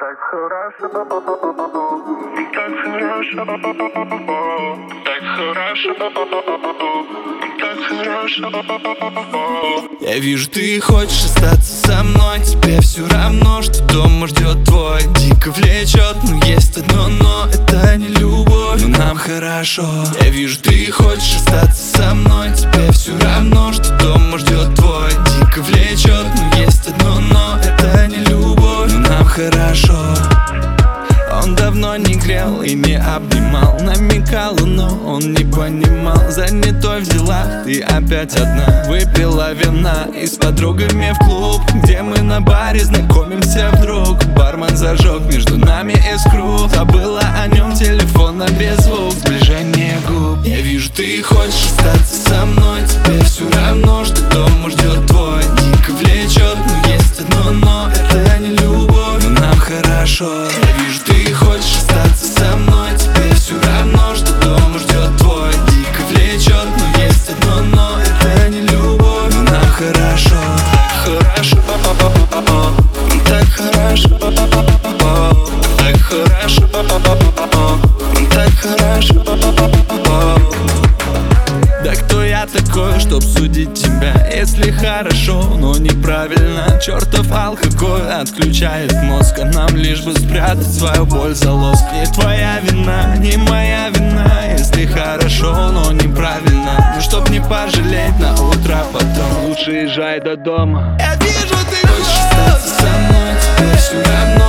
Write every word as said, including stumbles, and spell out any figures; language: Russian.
Так хорошо, так хорошо, так хорошо, так хорошо. Я вижу, ты хочешь остаться со мной. Тебе все равно, что дома ждет твой. Дико влечет, но есть одно но. Это не любовь, но нам хорошо. Я вижу, ты хочешь остаться со мной. Тебе все равно, что дома ждет твой. Дико влечет, но есть одно но. Это не любовь, но нам хорошо. Он давно не грел и не обнимал. Намекал, но он не понимал. Занятой в делах, ты опять одна. Выпила вина и с подругами в клуб, где мы на баре знакомимся вдруг. Бармен зажег между нами искру. Забыла о нем, телефон на беззвук. Сближение губ. Я вижу, ты хочешь остаться со мной. Тебе все равно, что дома ждет твой. Дико влечет, но есть одно но. Это не любовь, но нам хорошо. Я вижу, ты хочешь остаться со мной. Тебе все равно, что дома ждет твой. Дико влечет, но есть одно но. Это не любовь, но нам хорошо. Хорошо, так хорошо, так хорошо, так хорошо. Да кто я такой, чтоб судить тебя, если хорошо, но неправильно? Чертов алкоголь отключает мозг, а нам лишь бы спрятать свою боль за лоск. Не твоя вина, не моя вина, если хорошо, но неправильно. Ну чтоб не пожалеть на утро потом, лучше езжай до дома. Я вижу, ты хочешь остаться со мной, тебе все равно.